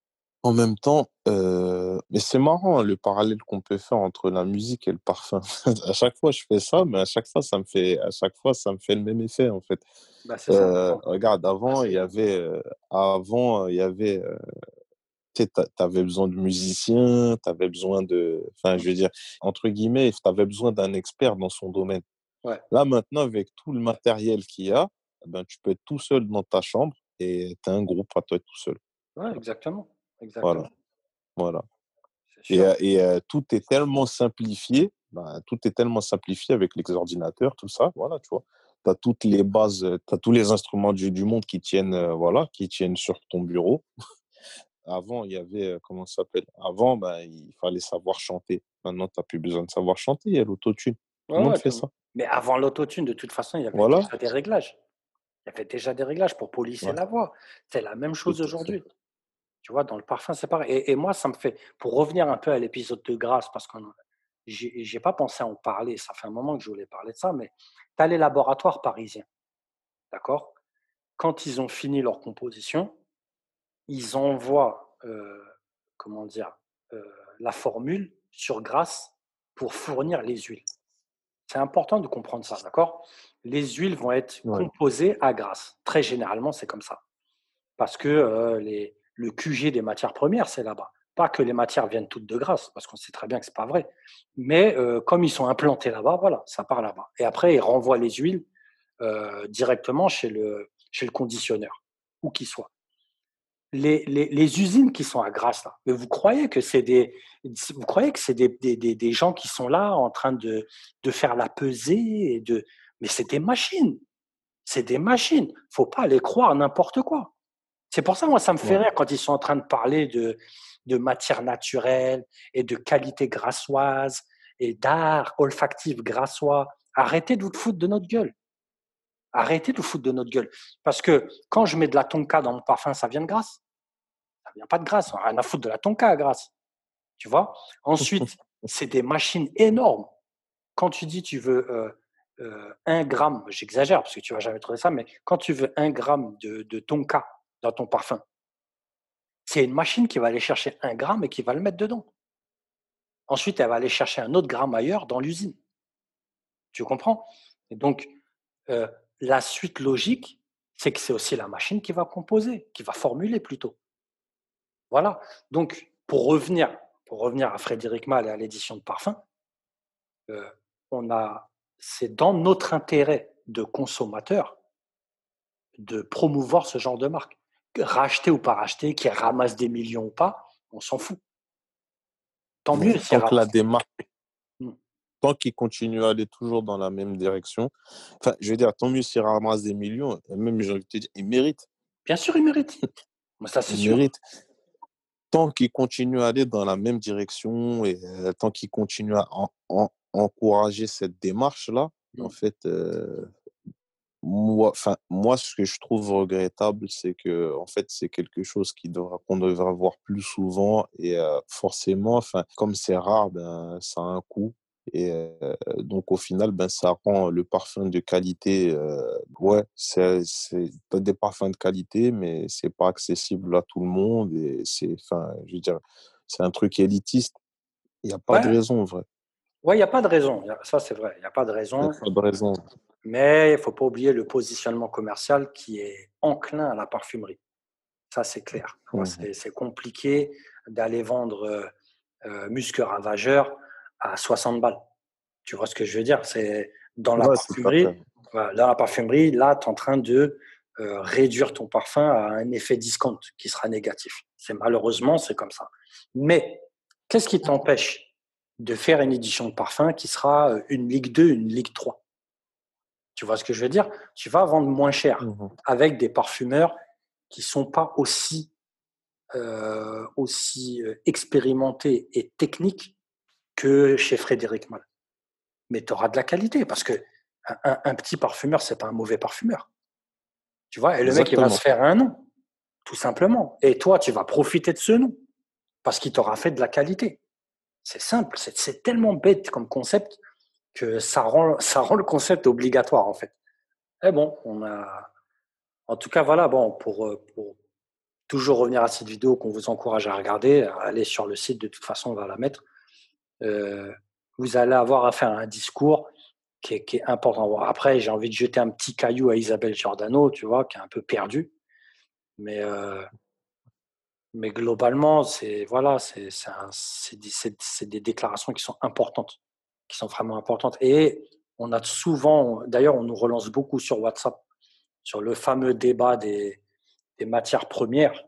En même temps, euh, mais c'est marrant hein, le parallèle qu'on peut faire entre la musique et le parfum. À chaque fois, je fais ça, mais à chaque fois, ça me fait, à chaque fois, ça me fait le même effet en fait. Bah, c'est ça. Euh, regarde, avant, il y avait, euh, avant, il y avait, euh, tu sais, t'a- t'avais besoin de musiciens, t'avais besoin de, enfin, je veux dire, entre guillemets, t'avais besoin d'un expert dans son domaine. Ouais, Là, maintenant, avec tout le matériel qu'il y a, eh ben, tu peux être tout seul dans ta chambre et tu as un groupe à toi tout seul. ouais, exactement. Voilà, Exactement. voilà. C'est Et, sûr. euh, et euh, tout est tellement simplifié, ben, tout est tellement simplifié avec les ordinateurs, tout ça, voilà, tu vois. Tu as toutes les bases, tu as tous les instruments du, du monde qui tiennent, euh, voilà, qui tiennent sur ton bureau. Avant, il y avait, euh, comment ça s'appelle? Avant, ben, il fallait savoir chanter. Maintenant, tu n'as plus besoin de savoir chanter, il y a l'autotune. Tout Ouais, le monde ouais, fait tout- ça. Mais avant l'autotune, de toute façon, il y avait Voilà, déjà des réglages. Il y avait déjà des réglages pour polisser ouais, la voix. C'est la même tout chose à fait. aujourd'hui. Tu vois, dans le parfum, c'est pareil. Et, et moi, ça me fait, pour revenir un peu à l'épisode de Grâce, parce que j'ai j'ai pas pensé à en parler, ça fait un moment que je voulais parler de ça, mais tu as les laboratoires parisiens, d'accord? Quand ils ont fini leur composition, ils envoient, euh, comment dire, euh, la formule sur Grasse pour fournir les huiles. C'est important de comprendre ça, d'accord? Les huiles vont être Ouais. composées à Grasse. Très généralement, c'est comme ça. Parce que euh, les, le Q G des matières premières, c'est là-bas. Pas que les matières viennent toutes de Grasse, parce qu'on sait très bien que c'est pas vrai. Mais euh, comme ils sont implantés là-bas, voilà, ça part là-bas. Et après, ils renvoient les huiles euh, directement chez le, chez le conditionneur, où qu'il soit. Les, les, les usines qui sont à Grasse, là, mais vous croyez que c'est des, vous croyez que c'est des, des, des, des gens qui sont là en train de, de faire la pesée et de, mais c'est des machines, c'est des machines. Faut pas les croire n'importe quoi. C'est pour ça, moi, ça me fait Ouais. rire quand ils sont en train de parler de, de matière naturelle et de qualité grassoise et d'art olfactif grassois. Arrêtez de vous foutre de notre gueule. Arrêtez de vous foutre de notre gueule. Parce que quand je mets de la tonka dans mon parfum, ça vient de Grasse. Ça vient pas de Grasse. Rien à foutre de la tonka à Grasse. Tu vois? Ensuite, c'est des machines énormes. Quand tu dis tu veux euh, euh, un gramme, j'exagère parce que tu vas jamais trouver ça, mais quand tu veux un gramme de, de tonka dans ton parfum, c'est une machine qui va aller chercher un gramme et qui va le mettre dedans. Ensuite, elle va aller chercher un autre gramme ailleurs dans l'usine. Tu comprends? Et donc, euh, la suite logique, c'est que c'est aussi la machine qui va composer, qui va formuler plutôt. Voilà. Donc, pour revenir, pour revenir à Frédéric Malle et à l'édition de parfum, euh, on a, c'est dans notre intérêt de consommateur de promouvoir ce genre de marque. Racheter ou pas racheter, qui ramasse des millions ou pas, on s'en fout. Tant Ouais. mieux si Tant que la ramasse. démarche, tant qu'ils continuent à aller toujours dans la même direction, enfin, je veux dire, tant mieux s'ils ramassent des millions, et même, j'ai envie de te dire, ils méritent. Bien sûr, il mérite. Mais ça, c'est Ils sûr. méritent. Tant qu'ils continuent à aller dans la même direction et euh, tant qu'ils continuent à en- en- encourager cette démarche-là, en Mm. fait, euh, moi, enfin, moi, ce que je trouve regrettable, c'est que, en fait, c'est quelque chose qui devra, qu'on devrait voir plus souvent et euh, forcément, enfin, comme c'est rare, ben, ça a un coût. Et euh, donc, au final, ben, ça rend le parfum de qualité. Euh, ouais, c'est, c'est t'as des parfums de qualité, mais c'est pas accessible à tout le monde. Et c'est, enfin, je veux dire, c'est un truc élitiste. Il n'y a pas de Ouais, raison, en vrai. ouais, il n'y a pas de raison. Ça, c'est vrai. Il n'y a pas de Il n'y raison. a pas de raison. Mais il ne faut pas oublier le positionnement commercial qui est enclin à la parfumerie. Ça, c'est clair. Mhm. C'est, c'est compliqué d'aller vendre euh, euh, Musc Ravageur à soixante balles. Tu vois ce que je veux dire? C'est dans la Ouais, c'est pas fait. parfumerie. Voilà, dans la parfumerie, là, tu es en train de euh, réduire ton parfum à un effet discount qui sera négatif. C'est malheureusement, c'est comme ça. Mais qu'est-ce qui t'empêche de faire une édition de parfum qui sera euh, une Ligue deux, une Ligue trois? Tu vois ce que je veux dire? Tu vas vendre moins cher Mhm. avec des parfumeurs qui sont pas aussi euh, aussi euh, expérimentés et techniques que chez Frédéric Malle. Mais tu auras de la qualité parce que un, un petit parfumeur, c'est pas un mauvais parfumeur. Tu vois, et le mec, il va se Exactement. faire un nom, tout simplement. Et toi, tu vas profiter de ce nom parce qu'il t'aura fait de la qualité. C'est simple, c'est, c'est tellement bête comme concept que ça rend, ça rend le concept obligatoire, en fait. Et bon, on a. En tout cas, voilà, bon, pour, pour, toujours revenir à cette vidéo qu'on vous encourage à regarder. Allez sur le site, de toute façon, on va la mettre. Euh, vous allez avoir à faire un discours qui est, qui est important. Bon, après, j'ai envie de jeter un petit caillou à Isabelle Giordano, tu vois, qui est un peu perdue. Mais, euh, mais globalement, c'est voilà, c'est c'est un- c'est des, c'est- c'est des déclarations qui sont importantes, qui sont vraiment importantes. Et on a souvent, d'ailleurs, on nous relance beaucoup sur WhatsApp sur le fameux débat des, des matières premières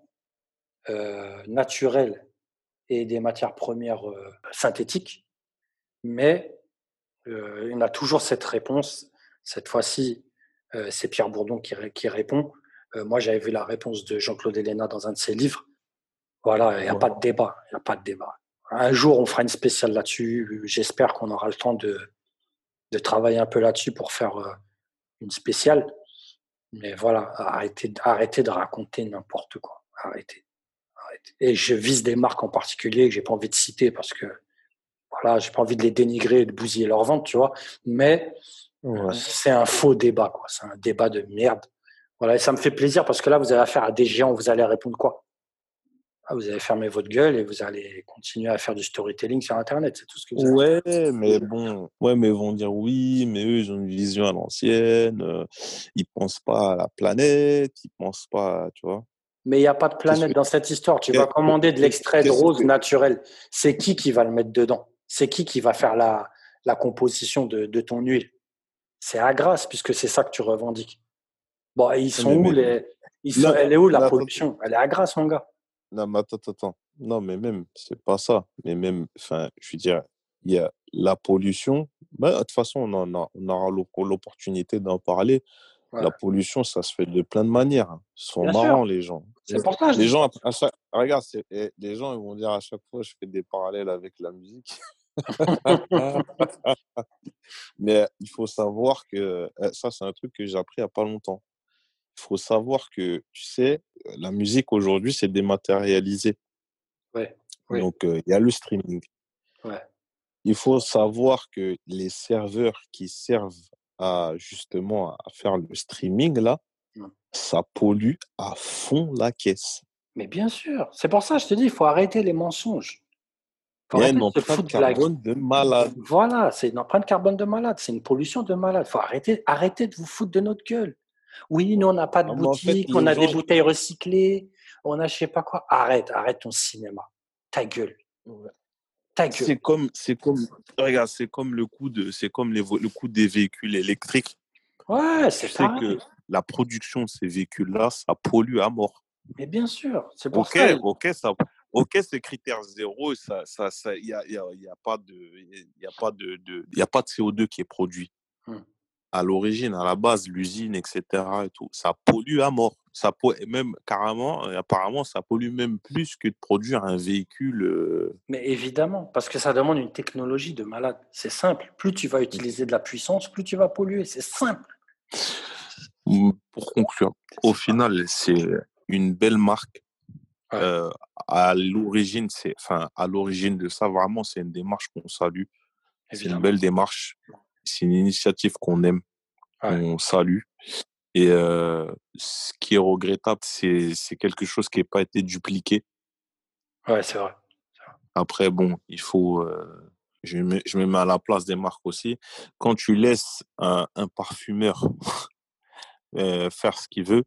euh, naturelles et des matières premières euh, synthétiques. Mais euh, on a toujours cette réponse. Cette fois-ci, euh, c'est Pierre Bourdon qui, ré- qui répond. Euh, moi, j'avais vu la réponse de Jean-Claude Héléna dans un de ses livres. Voilà, il n'y a Ouais. pas de débat. Il n'y a pas de débat. Un jour, on fera une spéciale là-dessus. J'espère qu'on aura le temps de, de travailler un peu là-dessus pour faire euh, une spéciale. Mais voilà, arrêtez, arrêtez de raconter n'importe quoi. Arrêtez, arrêtez. Et je vise des marques en particulier que j'ai pas envie de citer parce que voilà, j'ai pas envie de les dénigrer et de bousiller leur vente, tu vois. Mais Ouais. c'est un faux débat, quoi. C'est un débat de merde. Voilà, et ça me fait plaisir parce que là, vous avez affaire à des géants, vous allez répondre quoi? Ah, vous allez fermer votre gueule et vous allez continuer à faire du storytelling sur Internet, c'est tout ce que vous allez Ouais, faire. mais bon, ouais, mais ils vont dire oui, mais eux, ils ont une vision à l'ancienne, euh, ils pensent pas à la planète, ils pensent pas, tu vois. Mais il n'y a pas de Qu'est-ce planète que, dans cette histoire. Tu vas qu'est- commander de qu'est- l'extrait de qu'est-ce rose que, naturel. C'est qui qui va le mettre dedans? C'est qui qui va faire la, la composition de, de ton huile? C'est Agras, puisque c'est ça que tu revendiques. Bon, et ils sont mais, où mais, les, ils sont, non, elle est où la non, attends, pollution? Elle est à Grasse, mon gars. non, mais attends, attends, attends. Non, mais même, c'est pas ça. Mais même, enfin, je veux dire, il y a la pollution. Bah, de toute façon, on, en a- on aura l'op- l'opportunité d'en parler. Ouais. La pollution, ça se fait de plein de manières, hein. Ils sont Bien sûr. marrants, les gens. C'est pour ça que je Les dis ça. gens, à chaque... regarde, c'est... eh, les gens, ils vont dire à chaque fois, je fais des parallèles avec la musique. Mais il faut savoir que, eh, ça, c'est un truc que j'ai appris il n'y a pas longtemps. Il faut savoir que, tu sais, la musique aujourd'hui, c'est dématérialisé. Ouais. Oui. Donc, euh, il y a le streaming. Ouais. Il faut savoir que les serveurs qui servent à justement à faire le streaming, là, Mm. ça pollue à fond la caisse. Mais bien sûr. C'est pour ça que je te dis, il faut arrêter les mensonges. Il faut Il y a arrêter une de se empreinte foutre de la. carbone de malade. Voilà, c'est une empreinte carbone de malade. C'est une pollution de malade. Il faut arrêter, arrêter de vous foutre de notre gueule. Oui, nous, on n'a pas de Non, mais en fait, boutique, on les a des gens, bouteilles recyclées, on a je sais pas quoi. Arrête, arrête ton cinéma. Ta gueule, ta gueule. c'est comme, c'est comme, regarde, c'est comme le coût de, c'est comme les, vo- le coût des véhicules électriques. Ouais, Tu c'est sais que pareil. la production de ces véhicules-là, ça pollue à mort. Mais bien sûr, c'est pour Ok, ça. ok, ça, ok, c'est critère zéro, ça, ça, ça, il y a, il y a, il y a pas de, il y a pas de, de, il y a pas de C O deux qui est produit Hmm. à l'origine, à la base, l'usine, et cetera et tout. Ça pollue à mort. Ça pollue, même carrément, euh, apparemment, ça pollue même plus que de produire un véhicule. euh, Mais évidemment, parce que ça demande une technologie de malade. C'est simple. Plus tu vas utiliser de la puissance, plus tu vas polluer. C'est simple. Pour conclure, au C'est pas. final, c'est une belle marque. Ouais, Euh, à l'origine, c'est, enfin, à l'origine de ça, vraiment, c'est une démarche qu'on salue. C'est une évidemment. belle démarche. C'est une initiative qu'on aime, Ouais, qu'on salue. Et euh, ce qui est regrettable, c'est, c'est quelque chose qui n'a pas été dupliqué. ouais, c'est vrai. Après, bon, il faut. Euh, je me, je me mets à la place des marques aussi. Quand tu laisses un, un parfumeur euh, faire ce qu'il veut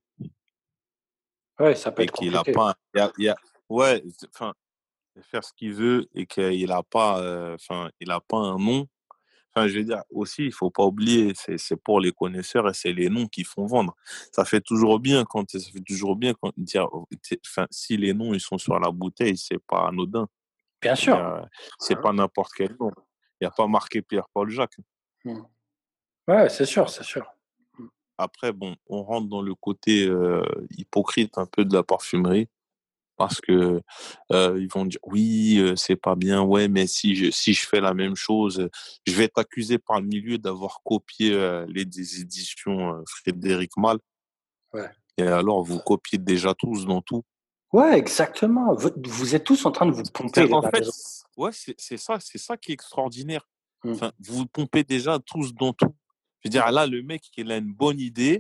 Ouais, ça peut et être qu'il a compliqué. pas. Il y a, il y a- ouais, enfin, faire ce qu'il veut et qu'il a pas, euh, enfin, il a pas un nom. Enfin, je veux dire, aussi, il faut pas oublier, c'est, c'est pour les connaisseurs et c'est les noms qui font vendre. Ça fait toujours bien quand, ça fait toujours bien quand dire, enfin, si les noms ils sont sur la bouteille, c'est pas anodin. Bien Je veux dire, sûr. euh, c'est pas n'importe quel nom. Il n'y a pas marqué Pierre-Paul Jacques. Hmm. Ouais, c'est sûr, c'est sûr. Hmm. Après, bon, on rentre dans le côté euh, hypocrite un peu de la parfumerie parce que euh, ils vont dire oui, euh, c'est pas bien, ouais, mais si je si je fais la même chose, euh, je vais être accusé par le milieu d'avoir copié euh, les des éditions euh, Frédéric Malle. Ouais. Et alors, vous copiez déjà tous dans tout. Ouais, exactement. Vous, vous êtes tous en train de vous pomper C'est- les En uns fait, les autres. ouais, c'est c'est ça, c'est ça qui est extraordinaire. Hmm. Enfin, vous vous pompez déjà tous dans tout. Je veux dire, Ouais. là, le mec, il a une bonne idée.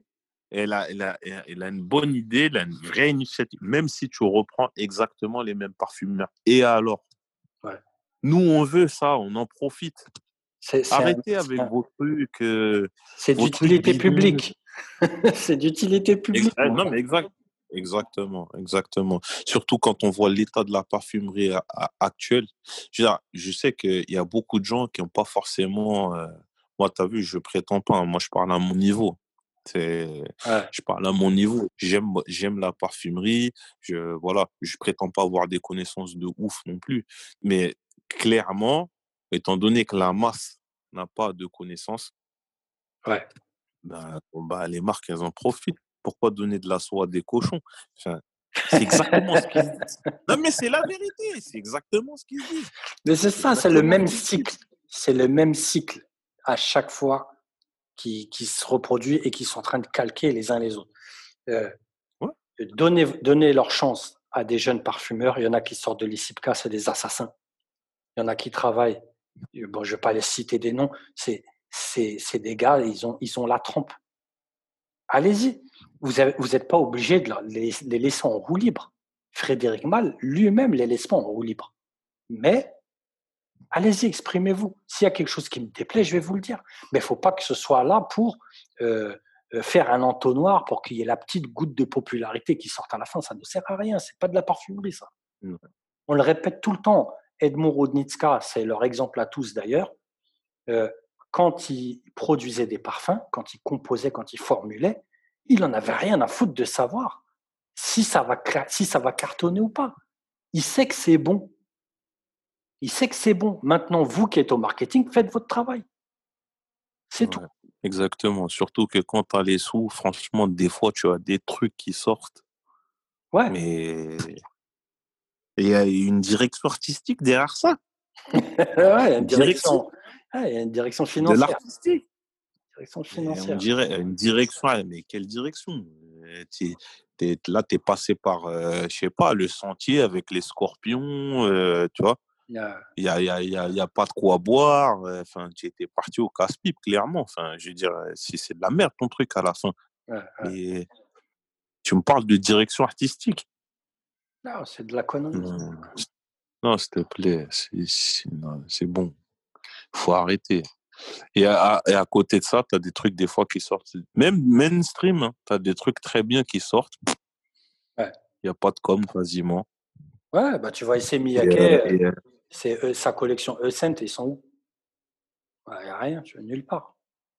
Elle a, elle, a, elle a une bonne idée, elle a une vraie initiative, même si tu reprends exactement les mêmes parfumeurs. Et alors, Ouais. nous, on veut ça, on en profite. C'est, c'est un, Arrêtez c'est avec un- vos trucs, euh, c'est vos trucs d'utilité bidons. publique. C'est d'utilité Ex- publique, eh, mon non, gars. mais exact, exactement, exactement. Surtout quand on voit l'état de la parfumerie a- a- actuelle. Je, veux dire, je sais qu'il y a beaucoup de gens qui n'ont pas forcément. euh, Moi, tu as vu, je prétends pas, hein, moi, je parle à mon niveau. C'est, Ouais, je parle à mon niveau. J'aime, j'aime la parfumerie. Je, voilà, je prétends pas avoir des connaissances de ouf non plus. Mais clairement, étant donné que la masse n'a pas de connaissances, ouais. ben, bon, bah, les marques, elles en profitent. Pourquoi donner de la soie à des cochons? Enfin, c'est exactement ce qu'ils se disent. Non, mais c'est la vérité. C'est exactement ce qu'ils se disent. Mais c'est C'est ça, c'est le exactement ce même qu'ils se cycle. disent. C'est le même cycle à chaque fois qui, qui se reproduit et qui sont en train de calquer les uns les autres. Euh, Ouais, donner, donner leur chance à des jeunes parfumeurs. Il y en a qui sortent de l'I C I P K A, c'est des assassins. Il y en a qui travaillent. Bon, je ne vais pas les citer des noms. C'est, c'est, c'est des gars, ils ont, ils ont la trempe. Allez-y. Vous n'êtes pas obligé de les, les laisser en roue libre. Frédéric Malle lui-même les laisse pas en roue libre. Mais allez-y, exprimez-vous. S'il y a quelque chose qui me déplaît, je vais vous le dire. Mais il ne faut pas que ce soit là pour euh, faire un entonnoir pour qu'il y ait la petite goutte de popularité qui sorte à la fin. Ça ne sert à rien. Ce n'est pas de la parfumerie, ça. ouais, On le répète tout le temps. Edmond Rodnitska, c'est leur exemple à tous d'ailleurs. Euh, quand il produisait des parfums, quand il composait, quand il formulait, il n'en avait rien à foutre de savoir si ça va, si ça va cartonner ou pas. Il sait que c'est bon. Il sait que c'est bon. Maintenant, vous qui êtes au marketing, faites votre travail. C'est tout. ouais. Exactement. Surtout que quand tu as les sous, franchement, des fois, tu as des trucs qui sortent. Ouais. Mais il y a une direction artistique derrière ça. Ouais, il y a une Direction direction. Ouais, il y a une direction de financière. l'artistique. Direction Mais on financière. dirait une direction, ah, mais quelle direction? Euh, t'es- t'es- Là, tu es passé par, euh, je sais pas, le sentier avec les scorpions, euh, tu vois. Ouais, Il n'y a, il y a, il y a, il y a pas de quoi boire. euh, Enfin, tu étais parti au casse-pipe, clairement. Enfin, je veux dire, euh, si c'est de la merde, ton truc à la fin. ouais, ouais. Mais tu me parles de direction artistique. Non, c'est de la connerie. Non, non, s'il te plaît, c'est c'est- non, c'est bon. Faut arrêter. Et à, et à côté de ça, tu as des trucs des fois qui sortent. Même mainstream, hein, tu as des trucs très bien qui sortent. Ouais. Il n'y a pas de com quasiment. Ouais, bah tu vois, ici Et, Miyake, euh, euh, et, euh, c'est eux, sa collection Eucent, ils sont où? Il n'y a rien, tu vois, nulle part.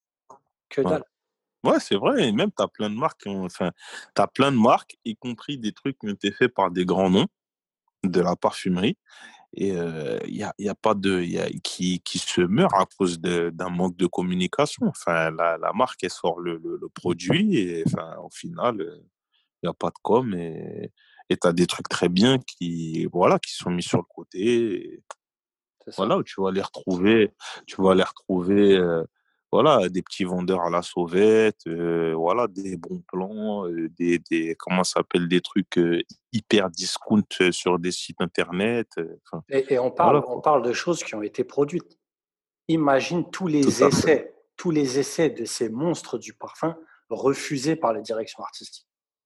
Que ouais, dalle. ouais c'est vrai. Et même, tu as plein de marques, qui ont- enfin, tu as plein de marques, y compris des trucs qui ont été faits par des grands noms de la parfumerie. Et il euh, n'y a, y a pas de. Y a, qui, qui se meurt à cause de- d'un manque de communication. Enfin, la, la marque, elle sort le, le, le produit et enfin, au final, il n'y a pas de com et et tu as des trucs très bien qui, voilà, qui sont mis sur le côté. Et C'est ça. voilà, où tu vas les retrouver, tu vas les retrouver, euh, voilà, des petits vendeurs à la sauvette, euh, voilà, des bons plans, euh, des, des, comment ça s'appelle, des trucs euh, hyper discount euh, sur des sites internet. euh, Enfin, Et, et on voilà, parle, on quoi. parle de choses qui ont été produites. Imagine tous Tout les à fait. essais, tous les essais de ces monstres du parfum refusés par les directions artistiques.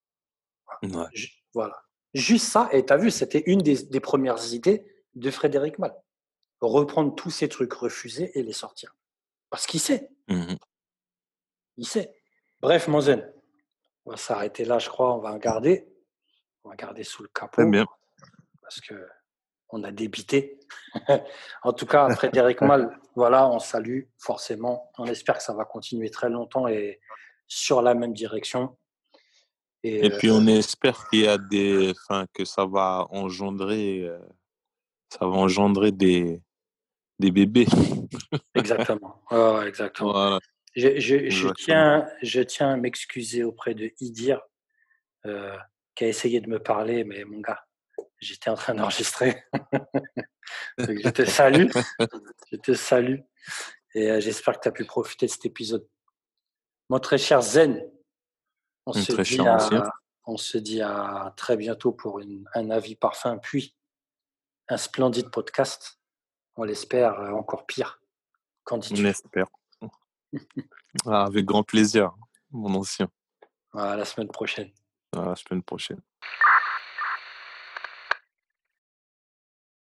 Ouais. Voilà. Juste ça, et tu as vu, c'était une des, des premières idées de Frédéric Malle. Reprendre tous ces trucs refusés et les sortir. Parce qu'il sait, Mhm. il sait. Bref, Mozen, on va s'arrêter là, je crois. On va garder. On va garder sous le Très capot bien. parce que on a débité. En tout cas, Frédéric Malle, voilà, on salue forcément. On espère que ça va continuer très longtemps et sur la même direction. Et Et euh, puis on espère qu'il y a des, enfin, que ça va engendrer, euh, ça va engendrer des, des bébés. exactement. Ouais, ouais, exactement. Voilà, Je, je, je exactement. tiens, je tiens à m'excuser auprès de Idir, euh, qui a essayé de me parler, mais mon gars, j'étais en train d'enregistrer. Donc, je te salue, je te salue, et euh, j'espère que tu as pu profiter de cet épisode. Mon très cher Zen, on Un se très dit cher ancien. à, on se dit à très bientôt pour une, un avis parfum, puis un splendide podcast. On l'espère euh, encore pire. Qu'en On dis-tu? espère. Ah, avec grand plaisir, mon ancien. À la semaine prochaine. À la semaine prochaine.